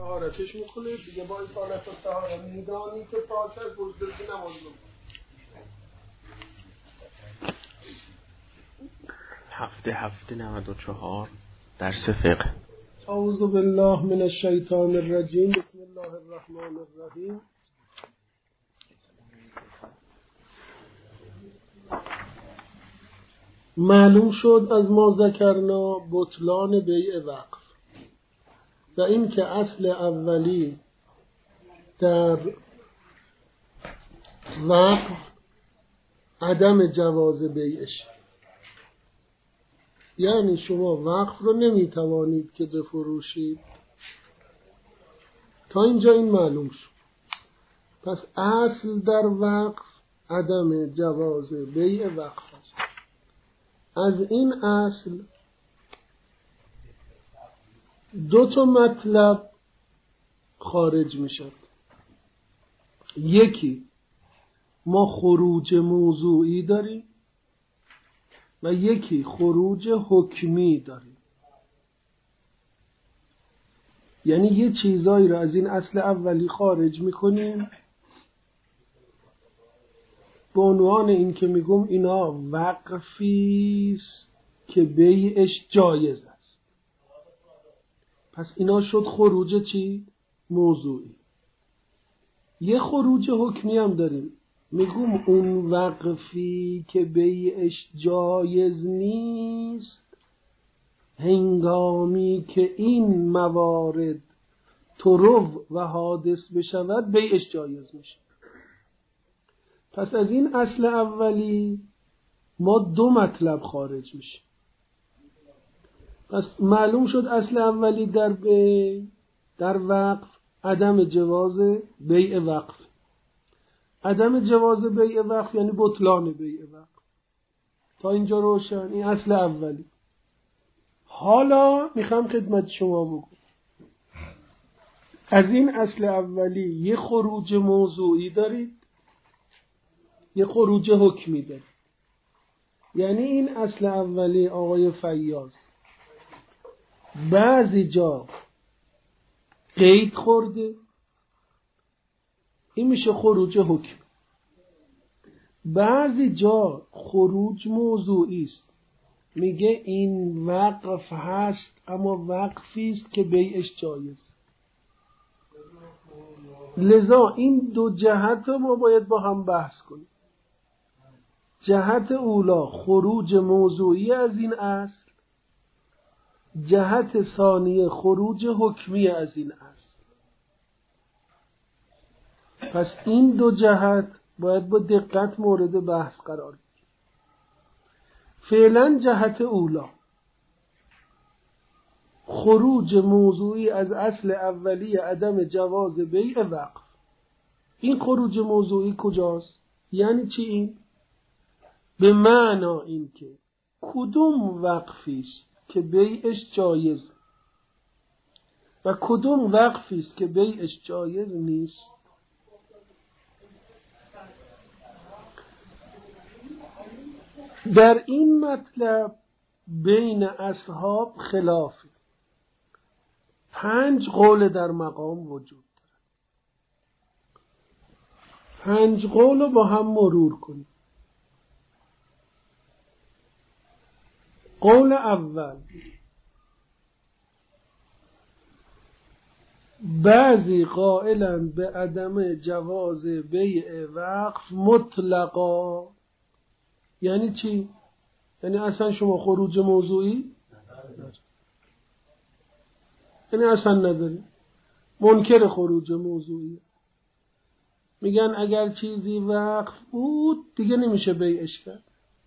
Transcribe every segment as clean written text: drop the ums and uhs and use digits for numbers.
طهارتش میکنه دیگه، با این حالت طهارت میدانی که پاک از بزرگی نماز رو. هفته 94 درس فقه. اعوذ بالله من الشیطان الرجیم. بسم الله الرحمن الرحیم. معلوم شد از ما ذکرنا بطلان بیع وقف و این که اصل اولی در وقف عدم جواز بیعش، یعنی شما وقف رو نمیتوانید که بفروشید. تا اینجا این معلوم شد. پس اصل در وقف عدم جواز بیع وقف است. از این اصل دو تا مطلب خارج می شد. یکی ما خروج موضوعی داریم و یکی خروج حکمی داریم. یعنی یه چیزایی رو از این اصل اولی خارج میکنیم به عنوان این که میگم اینا وقفیست که بیعش جایز است. پس اینا شد خروج چی؟ موضوعی. یه خروج حکمی هم داریم، میگم اون وقفی که بیعش جایز نیست هنگامی که این موارد طرف و حادث بشود بیعش جایز میشه. پس از این اصل اولی ما دو مطلب خارج میشه. پس معلوم شد اصل اولی در وقف عدم جواز بیع وقف. عدم جواز بیع وقف یعنی بطلان بیع وقف. تا اینجا روشن؟ این اصل اولی. حالا میخوام خدمت شما بگم از این اصل اولی یه خروج موضوعی دارید، یه خروج حکمی دارید. یعنی این اصل اولی آقای فیاض بعضی جا قید خورده، این میشه خروج حکم. بعضی جا خروج موضوعی است، میگه این وقف هست اما وقفی است که بیعش جایز. لذا این دو جهت ما باید با هم بحث کنیم. جهت اولا خروج موضوعی از این اصل، جهت ثانیه خروج حکمی از این اصل. پس این دو جهت باید با دقت مورد بحث قرار بگیره. فعلا جهت اولا خروج موضوعی از اصل اولی عدم جواز بیع وقف. این خروج موضوعی کجاست؟ یعنی چی این؟ به معنا این که کدوم وقفیست که بیعش جایز و کدوم وقفیست که بیعش جایز نیست. در این مطلب بین اصحاب خلافی. 5 قول در مقام وجود دارد. 5 قول رو با هم مرور کنیم. قول اول، بعضی قائلن به عدم جواز بیع وقف مطلقا. یعنی چی؟ یعنی اصلا شما خروج موضوعی یعنی اصلا نداری. منکر خروج موضوعی، میگن اگر چیزی وقف بود دیگه نمیشه بیعش کرد.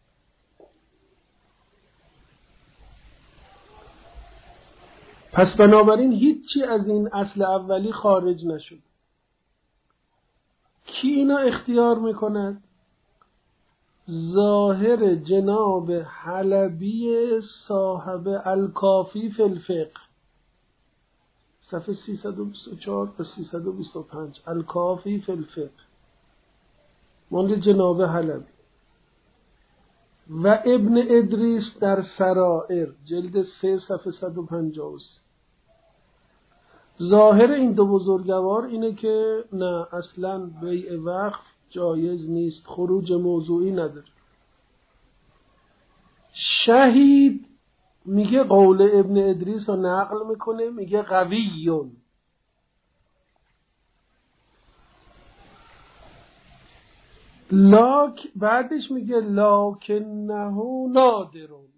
پس بنابراین هیچی از این اصل اولی خارج نشد. کی اینا اختیار میکند؟ ظاهر جناب حلبی صاحب الکافی فی الفقه، صفحه 324 و 325. الکافی فی الفقه مال جناب حلبی و ابن ادریس در سرائر جلد 3 صفحه 153. ظاهر این دو بزرگوار اینه که نه، اصلا بیع وقف جایز نیست، خروج موضوعی نداره. شهید میگه قول ابن ادریس رو نقل میکنه، میگه قویون. بعدش میگه لکنه نادرون.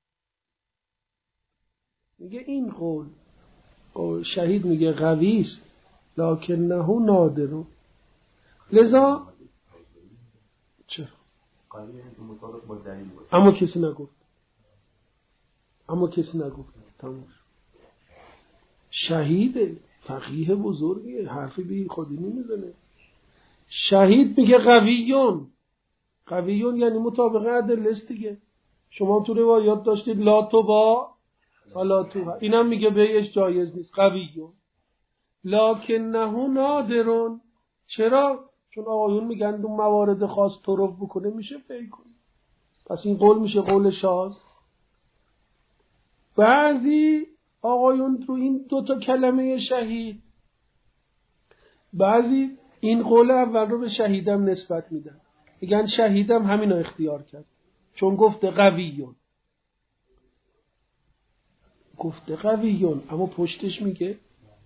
میگه این قول شهید میگه قوی است، لکنه نادرون. لذا چرا؟ اما کسی نگفت. تمام. شهید فقیه بزرگیه، حرفی بی خودی نمیزنه. شهید میگه قویون یعنی مطابق ادله است دیگه. شما تو روایات داشتید لا تو با لا تو، اینم میگه بیعش جایز نیست. قویون لکنه نادرون. چرا؟ چون آقایون میگن دو موارد خاص طرف بکنه میشه فی کنه، پس این قول میشه قول شاذ. بعضی آقایون تو این دوتا کلمه شهید، بعضی این قول اول رو به شهیدم نسبت میدن، میگن شهیدم همین رو اختیار کرد چون گفته قویون، اما پشتش میگه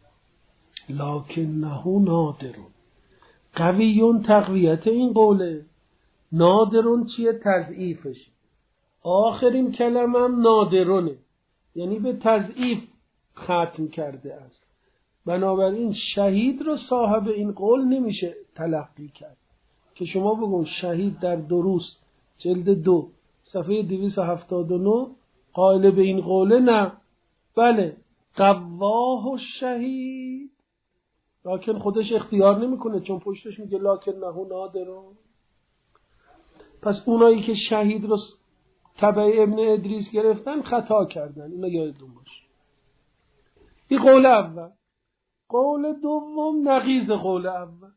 لکنه نادرون. قویون تقویت این قوله، نادرون چیه؟ تضعیفش. آخرین کلمه هم نادرونه، یعنی به تضعیف ختم کرده است. بنابراین شهید رو صاحب این قول نمیشه تلقی کرد که شما بگون شهید در دروس جلد 2 صفحه 279 قائل به این قوله. نه، بله، قواه الشهید، لکن خودش اختیار نمیکنه چون پشتش میگه لکنه نادرون. پس اونایی که شهید رو تبع ابن ادریس گرفتن خطا کردن، اینو یادتون باشه. این قول اول. قول دوم نقیض قول اول،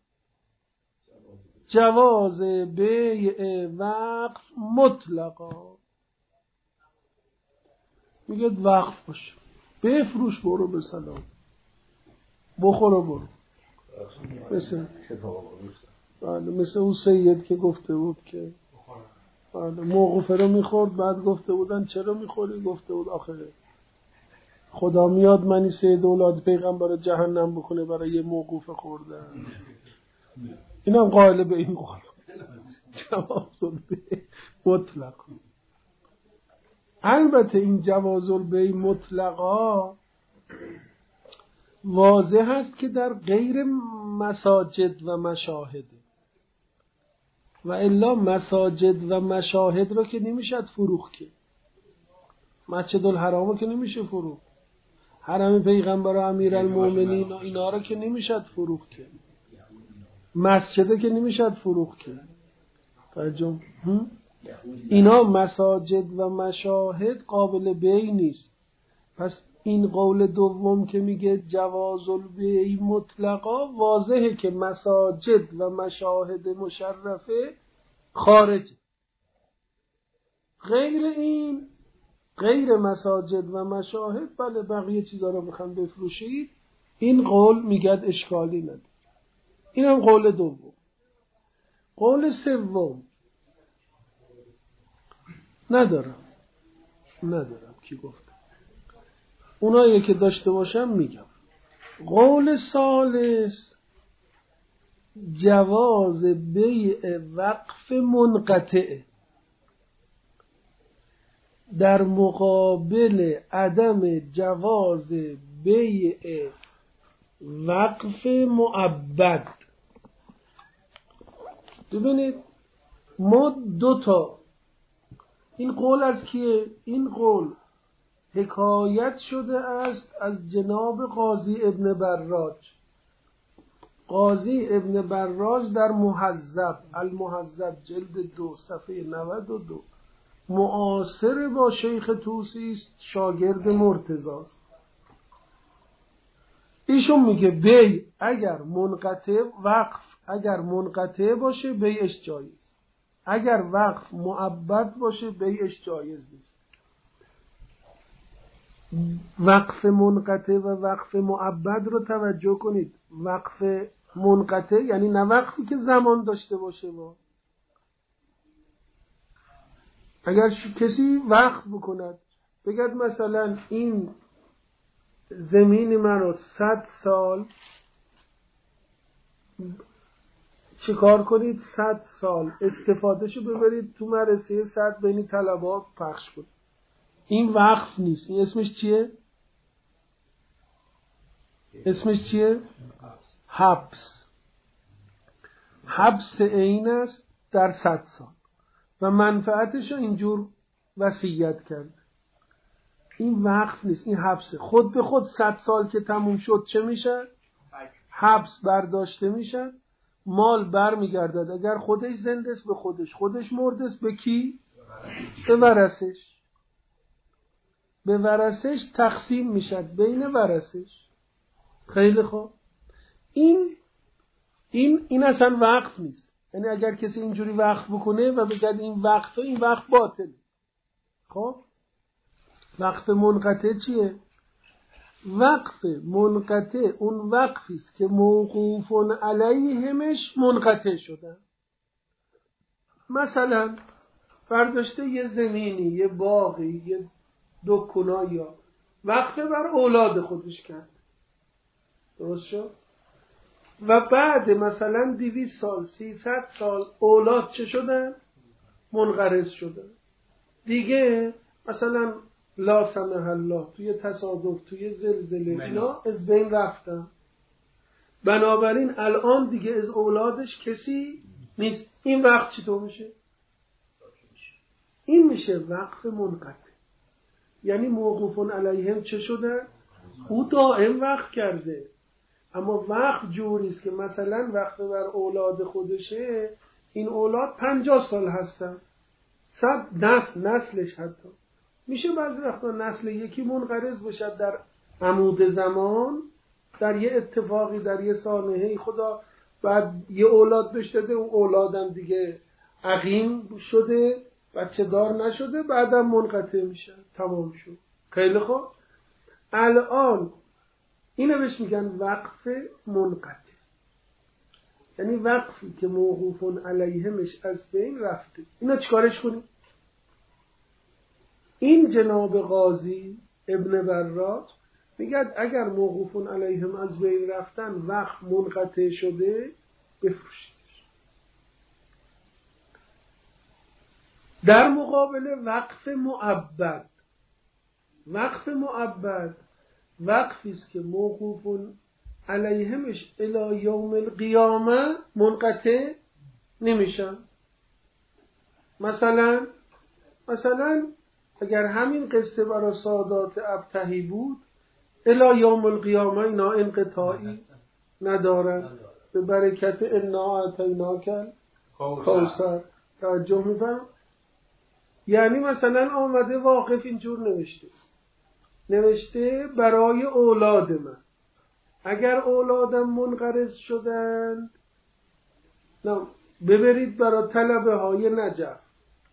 جواز بیع وقف مطلقا. میگه وقف باشه، بفروش، برو به سلام، بخور و برو. مثل اون سید که گفته بود که موقوفه رو میخورد، بعد گفته بودن چرا میخوری؟ گفته بود آخه خدا میاد منی سید اولاد پیغمبر جهنم بکنه برای یه موقوفه خوردن. اینم قائل به این قول جواز البیع مطلق. البته این جواز البیع مطلقا واضح است که در غیر مساجد و مشاهده، و الا مساجد و مشاهد رو که نمیشد فروخت، که مسجد الحرام رو که نمیشه فروخت، حرم پیغمبر و امیرالمومنین و اینا رو که نمیشد فروخت، که مسجده که نمیشد فروخت، که فرجام اینا مساجد و مشاهد قابل بیع نیست. پس این قول دوم که میگه جواز البیع مطلقا واضحه که مساجد و مشاهد مشرفه خارجه. غیر این، غیر مساجد و مشاهد، بله بقیه چیزا رو بخوام بفروشید، این قول میگه اشکالی نداره. اینم قول دوم. قول سوم ندارم کی گفت، اونایی که داشته باشم میگم. قول ثالث جواز بیع وقف منقطع در مقابل عدم جواز بیع وقف معبد. ببینید ما دوتا، این قول از کیه؟ این قول حکایت شده است از جناب قاضی ابن براج. قاضی ابن براج در المهذب جلد 2 صفحه 92 معاصر با شیخ طوسی است، شاگرد مرتضی است. ایشون میگه بیع اگر منقطع، وقف اگر منقطع باشه بیعش جایز، اگر وقف معبد باشه بیعش جایز نیست. وقف منقطع و وقف معبد رو توجه کنید. وقف منقطع یعنی نه وقفی که زمان داشته باشه. اگر کسی وقف بکند بگد مثلا این زمین من رو 100 سال چه کار کنید، 100 سال استفادهشو ببرید تو مدرسه 100 بین طلبات پخش کنید، این وقف نیست. این اسمش چیه؟ اسمش چیه؟ حبس. حبس عین است در 100 سال و منفعتشو اینجور وصیت کرد. این وقف نیست، این حبسه. خود به خود 100 سال که تموم شد چه میشه؟ حبس برداشته میشه، مال بر میگردد. اگر خودش زنده است به خودش، خودش مرده است به کی؟ به ورثش. به ورثش تقسیم میشد بین ورثش. خیلی خوب. این اصلا وقف نیست. یعنی اگر کسی اینجوری وقف بکنه و بگه این وقفه، این وقف باطله. خب وقف منقطع چیه؟ وقف منقطع اون وقفی است که موقوف علیهمش منقطع شده. مثلا برداشته یه زمینی، یه باغی، یه دکونایی یا وقف بر اولاد خودش کرد، درست شد؟ و بعد مثلا 200 سال 300 سال اولاد چه شدن؟ منقرض شدن. دیگه مثلا لا سمح الله توی تصادف، توی زلزله اینا از بین رفتن. بنابراین الان دیگه از اولادش کسی نیست. این وقت چطور میشه؟ این میشه وقف منقطع. یعنی موقوف علیهم چه شده؟ او دائم وقف کرده، اما وقف جوریست که مثلا وقف بر اولاد خودشه، این اولاد 50 سال هستن، 100 نسلش حتی میشه بعضی وقتا نسل یکی منقرض بشه در عمود زمان، در یه اتفاقی، در یه سانحه‌ای خدا بعد یه اولاد بهش داده، اون اولادم دیگه عقیم شده، بچه دار نشده، بعدم منقطع میشه، تمام شد. خیلی خوب. الان اینو بهش میگن وقف منقطع، یعنی وقفی که موقوف علیهمش از بین رفته. اینا چیکارش کنیم؟ این جناب قاضی ابن برات میگه اگر موقوف علیهم از بین رفتن، وقف منقطع شده، بفروشیدش. در مقابل وقف معبد، وقف معبد وقفی است که موقوف علیهمش الی یوم القیامه منقطع نمیشن. مثلا اگر همین قصه برای سادات ابتهی بود، الی یوم القیامه اینا انقطاعی ندارن، به برکت انا اعطیناک الکوثر. توجه می‌فرمایید؟ یعنی مثلا آمده واقف اینجور نوشته برای اولاد من، اگر اولادم منقرض شدند ببرید برای طلبه های نجف.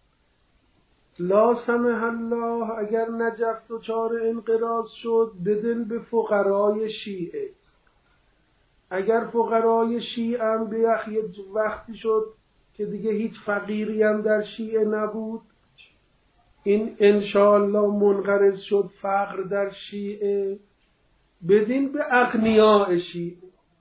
لا سمح الله اگر نجف دچار انقراض شد، بدن به فقرای شیعه. اگر فقرای شیعه هم به یه وقتی شد که دیگه هیچ فقیری هم در شیعه نبود، این انشاءالله منقرض شد فقر در شیعه، بدین به اغنیاء شیعه.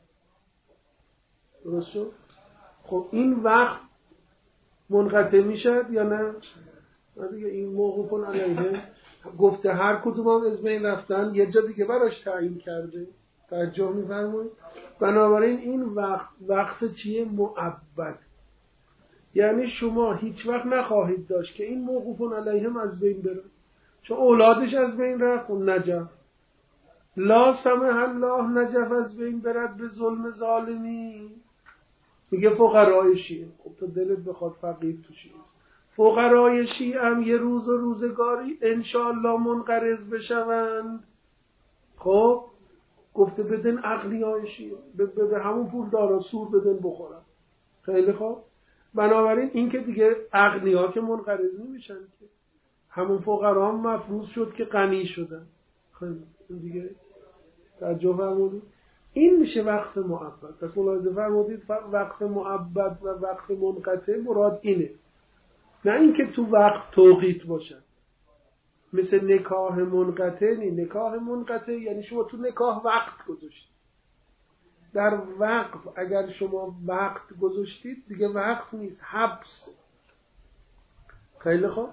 درست شد؟ خب این وقت منقطع میشد یا نه؟ دیگه این موقوف علیه گفته هر کدوم هم از بین رفتن، یه جا دیگه براش تعیین کرده. توجه می‌فرمایید؟ بنابراین این وقت چیه؟ معبد. یعنی شما هیچ وقت نخواهید داشت که این موقوف علیهم از بین بره، چون اولادش از بین رفت. نجف لا سمح الله نجف از بین برد به ظلم ظالمی، میگه فقرای شیعه. خب تو دلت بخواد فقیر تو شیعه، فقرای شیعه هم یه روز و روزگاری انشاءالله منقرض بشوند. خب گفته بدن اغنیای شیعه، به همون پول دارا سور بدن بخورن. خیلی خوب. بنابراین این که دیگه اغنیا که منقرض نمیشن، که همون فقرا هم مفروض شد که غنی شدن. خیلی دیگه توجه فرمودید. این میشه وقف مؤبد. پس ملاحظه فرمودید وقف مؤبد و وقف منقطع مراد اینه، نه اینکه تو وقف توقیت باشن. مثل نکاح منقطع نی. نکاح منقطع یعنی شما تو نکاح وقت گذاشتید. در وقف اگر شما وقت گذاشتید دیگه وقت نیست، حبس. خیلی خوب.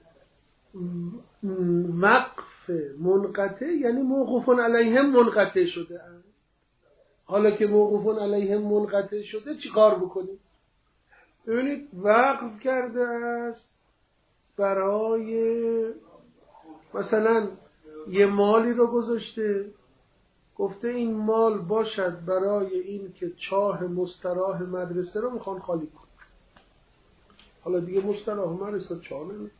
وقف منقطع یعنی موقوف علیهم منقطع شده. حالا که موقوف علیهم منقطع شده چی کار بکنید؟ ببینید وقف کرده است برای مثلا یه مالی رو گذاشته، گفته این مال باشد برای این که چاه مستراح مدرسه رو میخوان خالی کن. حالا دیگه مستراح مدرسه چاه نمید،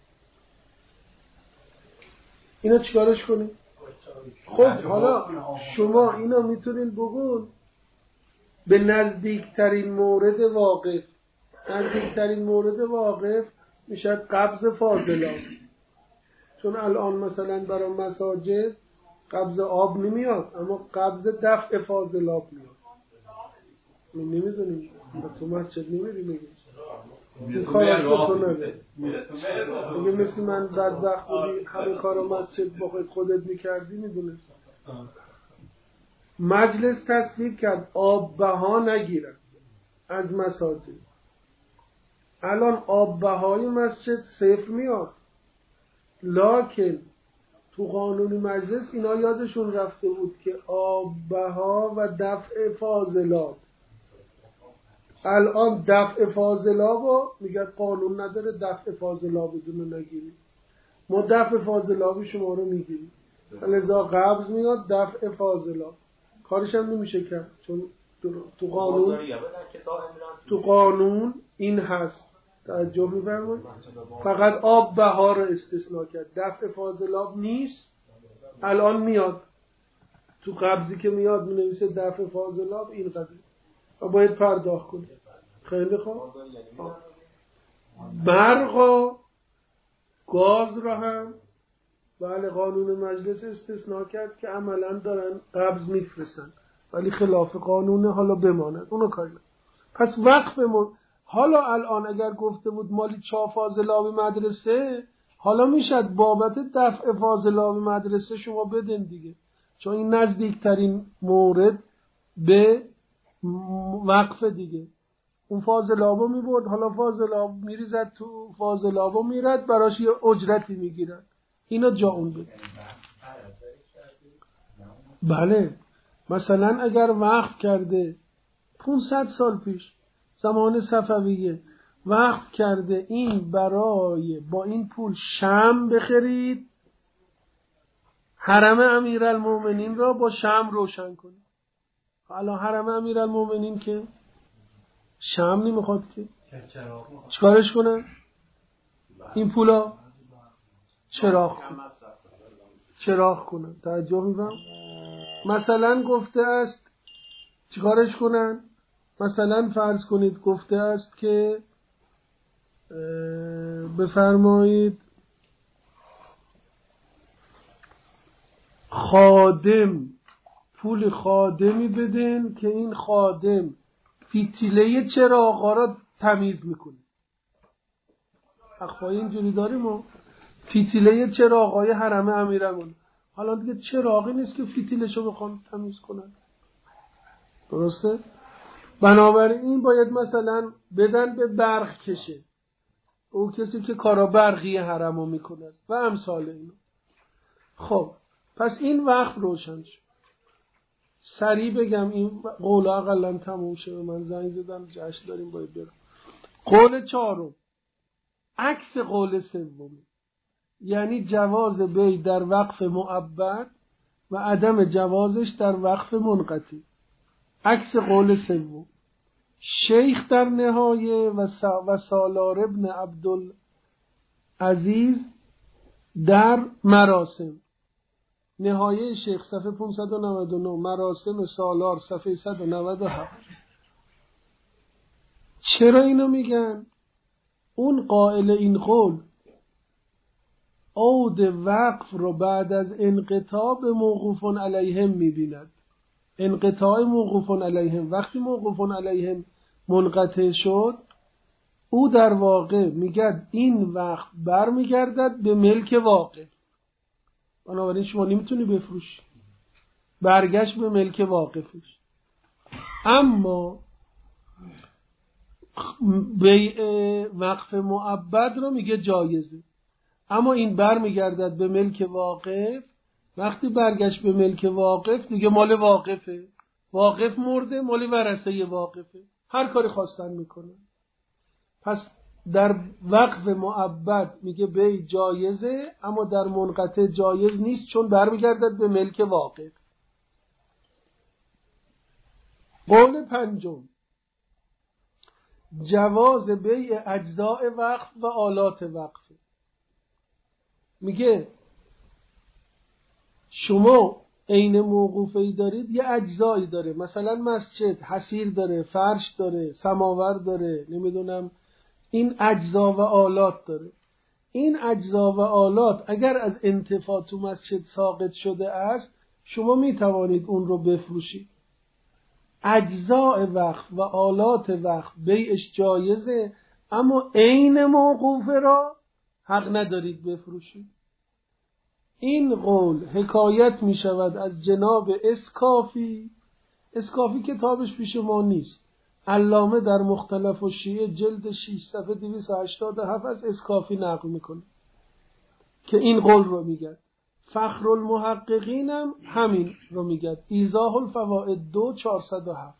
اینا چیکارش کنید؟ خب حالا شما اینا میتونین بگون به نزدیکترین مورد واقف. نزدیکترین مورد واقف میشه قبض فاضلات. چون الان مثلا برای مساجد قبض آب نمیاد، اما قبض دفع فاضلات میاد. من نمیدونیم تو مسجد نمیری میگی این کارش بکنه. اگه مثل من بدبخت بودی همه کار مسجد با خودت میکردی میدونست. مجلس تصویب کرد آب بها نگیرن از مساجد. الان آب بهای مسجد صفر میاد، لکن تو قانون مجلس اینا یادشون رفته بود که آب بها و دفع فاضلات. الان دفع فاضلات رو میگه قانون نداره دفع فاضلات بدون نگیریم. ما دفع فاضلات شما رو میگیریم، لذا قبض میاد دفع فاضلات. کارش هم نمیشه کرد چون تو قانون این هست. توجه می‌فرمایید؟ فقط آب بها رو استثناء کرد، دفع فاضلات نیست. الان میاد تو قبضی که میاد می‌نویسه دفع فاضلات این قدر و باید پرداخت کنید. خیلی خوب. برق و گاز را هم بله قانون مجلس استثناء کرد که عملاً دارن قبض میفرستن ولی خلاف قانونه، حالا بماند اونو کاری. پس وقف حالا الان اگر گفته بود مالی چاه فاضلاب مدرسه، حالا میشد بابت دفع فاضلاب مدرسه شما بدین دیگه، چون این نزدیکترین مورد به وقف دیگه. اون فاضلابو میبرد، حالا فاضلاب میریزد تو فاضلابو میرد براش یه اجرتی میگیرد. اینا جا اون بده. بله مثلا اگر وقف کرده 500 سال پیش زمان صفویه وقف کرده این برای با این پول شمع بخرید، حرم امیرالمومنین را با شمع روشن کنید. حالا حرم امیرالمومنین که شمع نمیخواد که چیکارش کنن؟ این پولا چراغ کنن. توجه می‌فرمایید؟ مثلا گفته است چیکارش کنن؟ مثلا فرض کنید گفته است که بفرمایید خادم، پول خادمی بدین که این خادم فتیله چراغا را تمیز میکنه. اخوای اینجوری داریم و فتیله چراغای حرم امیرالمومنین. حالا دیگه چراغی نیست که فتیله‌شو بخوان تمیز کنن، درسته؟ بنابراین باید مثلا بدن به برق کشه، او کسی که کارا برقی حرمو میکنه و امثال اینا. خب پس این وقت روشن شد. سریع بگم این قول اقلا تموم شد. من زنگ زدم جشن داریم باید برم. قول چهارم عکس قول سوم، یعنی جواز بی در وقف مؤبد و عدم جوازش در وقف منقطع. عکس قول سوم شیخ در نهایه و سالار ابن عبدالعزیز در مراسم. نهایه شیخ صفحه 599، مراسم سالار صفحه 197. چرا اینو میگن؟ اون قائل این قول عود وقف رو بعد از انقطاع به موقوفون علیهم میبیند. انقطاع موقوفون علیهم، وقتی موقوفون علیهم منقطع شد، او در واقع میگه این وقت برمیگردد به ملک واقع. بنابراین شما نمیتونی بفروشی، برگشت به ملک واقفش. اما بیع وقف معبد رو میگه جایزه، اما این برمیگردد به ملک واقف. وقتی برگشت به ملک واقف دیگه مال واقفه، واقف مرده، مال ورثه واقفه، هر کاری خواستن میکنه. پس در وقف معبد میگه بیع جایزه، اما در منقطع جایز نیست، چون برمیگردد به ملک واقف. قول پنجم، جواز بیع اجزاء وقف و آلات وقف. میگه شما عین موقوفه‌ای دارید، یه اجزایی داره، مثلا مسجد حصیر داره، فرش داره، سماور داره، نمیدونم این اجزا و آلات داره. این اجزا و آلات اگر از انتفاع تو مسجد ساقط شده است، شما میتوانید اون رو بفروشید. اجزاء وقف و آلات وقف بیعش جایزه، اما عین موقوفه را حق ندارید بفروشید. این قول حکایت می شود از جناب اسکافی. اسکافی کتابش پیش ما نیست، علامه در مختلف الشیعه جلد 6 صفحه 287 از اسکافی نقل میکنه که این قول رو میگه. فخر المحققین هم همین رو میگه، ایضاح الفوائد 2407.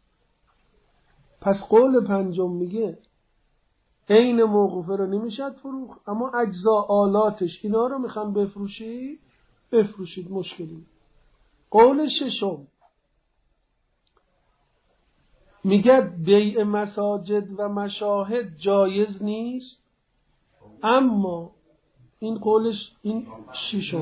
پس قول پنجم میگه عین موقوفه رو نمیشد فروخت، اما اجزا آلاتش اینا رو میخوان بفروشید، مشکلی. قول ششم میگه بیع مساجد و مشاهد جایز نیست، اما این قولش، این ششم.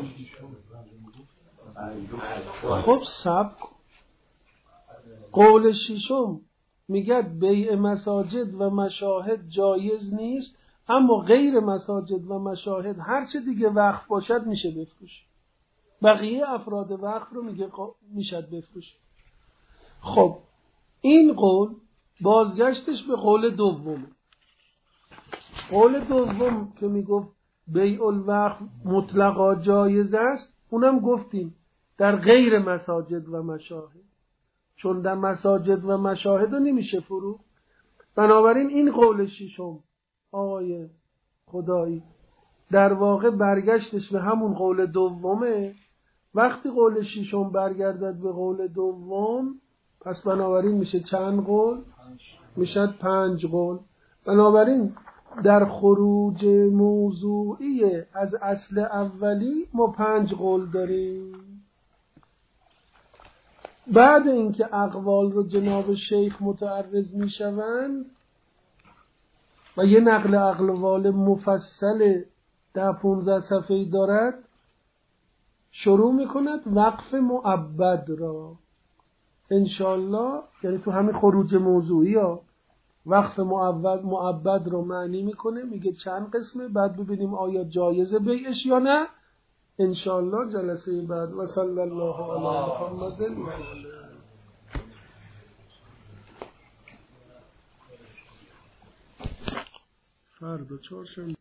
خب صبر کن. قول ششم میگه بیع مساجد و مشاهد جایز نیست، اما غیر مساجد و مشاهد هر چه دیگه وقف باشد میشه بفروش. بقیه افراد وقف رو میگه میشه بفروش. خب این قول بازگشتش به قول دوم. قول دوم که میگفت بیع الوقف مطلقا جایز است، اونم گفتیم در غیر مساجد و مشاهد، چون در مساجد و مشاهد رو نمیشه فروخت. بنابراین این قول ششم آقای خدایی در واقع برگشتش به همون قول دومه. وقتی قول ششم برگردد به قول دوم، پس بنابراین میشه چند قول؟ میشه 5 قول. بنابراین در خروج موضوعی از اصل اولی ما 5 قول داریم. بعد اینکه اقوال رو جناب شیخ متعرض میشوند و یه نقل اقوال مفصل در 15 صفحه‌ای دارد، شروع میکند وقف معبد را انشالله، یعنی تو همین خروج موضوعی ها وقف معبد رو معنی میکنه، میگه چند قسمه، بعد ببینیم آیا جایزه بیعش یا نه. انشالله جلسه بعد. و صلی الله علی محمد. فردا چهارشنبه